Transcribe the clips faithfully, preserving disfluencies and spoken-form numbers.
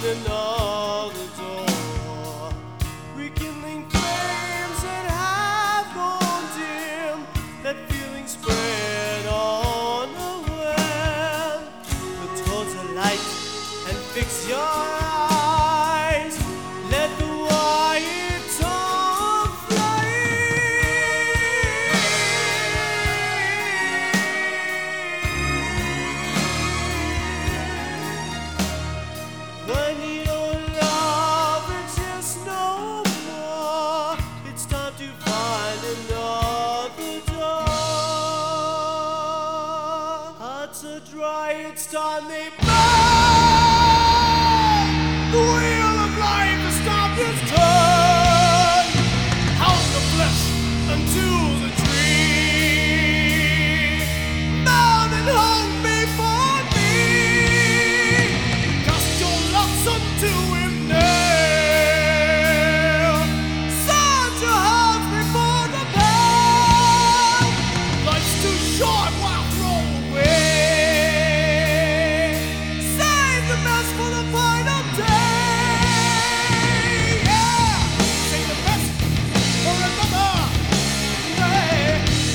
find another door. Rekindling flames that have gone dim, that feeling spread on the wind. Look towards the light and fix your eyes. Let the white tongue fly. When your love exists no more, it's time to find another door. Hearts are dry, it's time they burn. The wheel of life has stopped its turn. Out the flesh unto the tree. Bound and hung before me. Cast your loves unto him now. Set your hearts before the pain. Life's too short, why throw away? Save the best for the final day. Yeah, save the best for another day.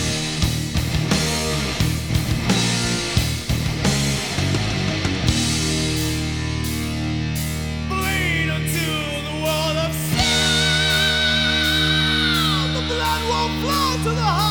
Bleed until the world of sound. The blood won't flow to the heart.